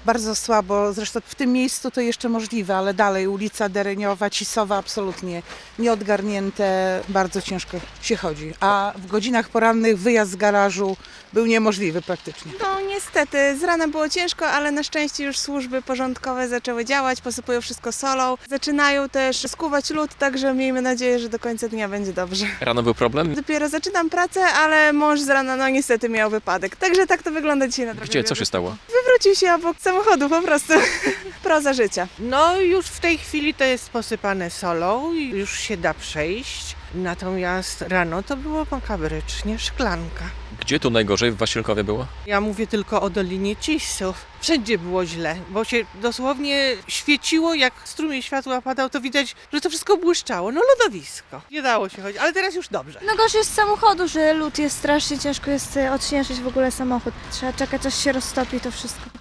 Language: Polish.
Bardzo słabo, zresztą w tym miejscu to jeszcze możliwe, ale dalej ulica Dereniowa, Cisowa absolutnie nieodgarnięte, bardzo ciężko się chodzi. A w godzinach porannych wyjazd z garażu był niemożliwy praktycznie. No niestety, z rana było ciężko, ale na szczęście już służby porządkowe zaczęły działać, posypują wszystko solą. Zaczynają też skuwać lód, także miejmy nadzieję, że do końca dnia będzie dobrze. Rano był problem? Dopiero zaczynam pracę, ale mąż z rana no niestety miał wypadek. Także tak to wygląda dzisiaj na drogę. Gdzie? Co się stało? Wywrócił się obok samochodu po prostu. Proza życia. No już w tej chwili to jest posypane solą i już się da przejść. Natomiast rano to było makabrycznie, szklanka. Gdzie tu najgorzej w Wasilkowie było? Ja mówię tylko o Dolinie Cisów. Wszędzie było źle, bo się dosłownie świeciło, jak strumień światła padał, to widać, że to wszystko błyszczało. No lodowisko. Nie dało się chodzić, ale teraz już dobrze. No gorzej jest z samochodu, że lód jest strasznie ciężko jest odśnieżyć w ogóle samochód. Trzeba czekać, aż się roztopi to wszystko.